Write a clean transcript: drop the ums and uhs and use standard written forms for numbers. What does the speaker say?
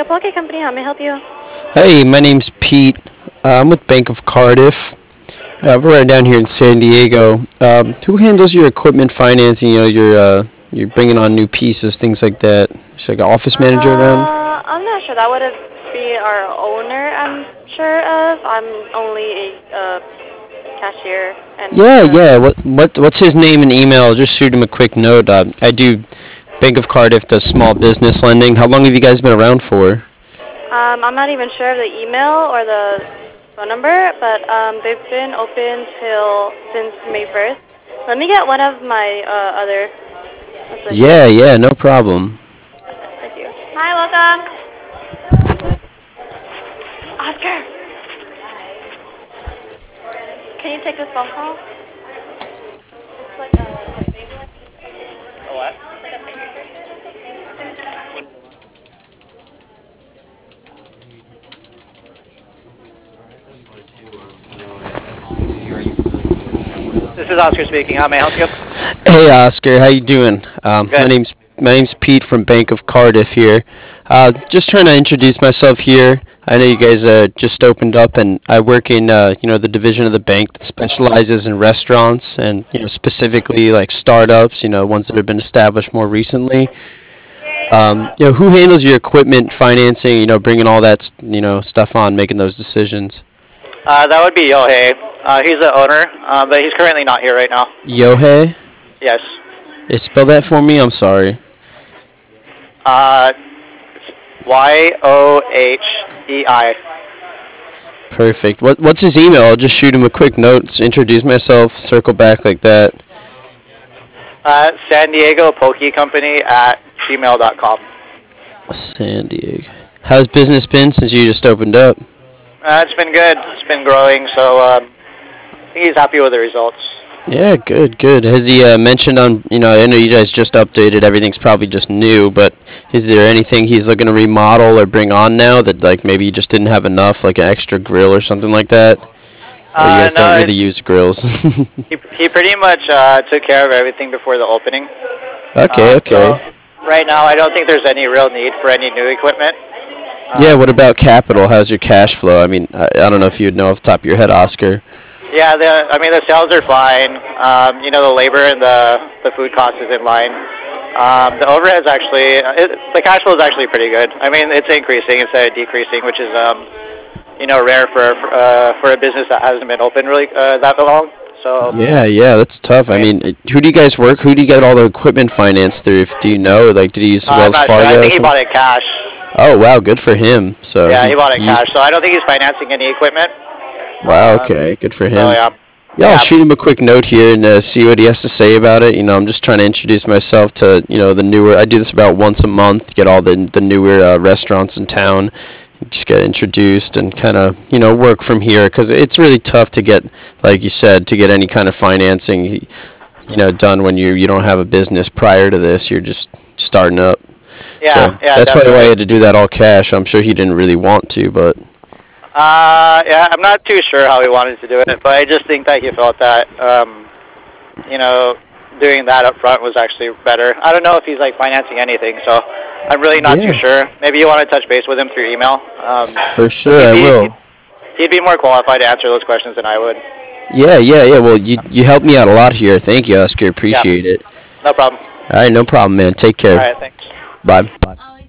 Poke Company, how may I help you? Hey, my name's Pete. I'm with Bank of Cardiff. We're right down here in San Diego. Who handles your equipment financing? You're bringing on new pieces, things like that. Is like an office manager around? I'm not sure. That would be our owner, I'm sure of. I'm only a cashier. And Yeah, yeah. What's his name and email? I'll just shoot him a quick note. I do. Bank of Cardiff does small business lending. How long have you guys been around for? I'm not even sure of the email or the phone number, but they've been open since May 1st. Let me get one of my other Yeah, associates. yeah, no problem. Thank you. Hi, welcome. Oscar, can you take this phone call? It's like a big one. A what? Like a signature. This is Oscar speaking. How may I help you? Hey Oscar, how you doing? My Good. name's Pete from Bank of Cardiff here. Just trying to introduce myself here. I know you guys just opened up, and I work in the division of the bank that specializes in restaurants and specifically like startups, ones that have been established more recently. Who handles your equipment financing? Bringing all that stuff on, making those decisions. That would be Yohei. He's the owner, but he's currently not here right now. Yohei, Yes. spell that for me. I'm sorry. Uh, Yohei. Perfect. What's his email? I'll just shoot him a quick note, introduce myself, circle back like that. San Diego Poke Company at gmail.com. San Diego. How's business been since you just opened up? It's been good. It's been growing, so I think he's happy with the results. Yeah, good, good. Has he mentioned on, I know you guys just updated, everything's probably just new, but is there anything he's looking to remodel or bring on now that, like, maybe you just didn't have enough, like an extra grill or something like that? Or you guys don't No, really use grills? he pretty much took care of everything before the opening. Okay, So okay. right now, I don't think there's any real need for any new equipment. Yeah, Um, what about capital? How's your cash flow? I mean, I don't know if you'd know off the top of your head, Oscar. Yeah, the sales are fine. The labor and the food cost is in line. The overhead's the cash flow is actually pretty good. I mean, it's increasing instead of decreasing, which is rare for a business that hasn't been open really that long. So Yeah, yeah, that's tough. I I mean, mean, who do you guys work? Who do you get all the equipment financed through? If do you know? Like, did he use I'm Wells not sure. I Fargo or think he something? bought it cash. Oh, wow, good for him. So Yeah, he he bought it he cash. So I don't think he's financing any equipment. wow, Um, okay, good for so him. yeah, Yeah, I'll yeah, shoot him a quick note here and see what he has to say about it. I'm just trying to introduce myself to the newer. I do this about once a month. Get all the newer restaurants in town. Just get introduced and kind of work from here because it's really tough to get, like you said, to get any kind of financing done when you don't have a business prior to this. You're just starting up. So yeah, that's probably why he definitely. had to do that all cash. I'm sure he didn't really want to, but Yeah, I'm not too sure how he wanted to do it, but I just think that he felt that, you know, doing that up front was actually better. I don't know if he's like financing anything, so I'm really not too yeah, sure. Maybe you want to touch base with him through email, for because sure I will. he'd be more qualified to answer those questions than I would. Yeah, yeah, yeah. Well, you helped me out a lot here. Thank you, Oscar. Yeah, Appreciate it. no problem. All right, no problem, man. Take All care. right, thanks. Bye.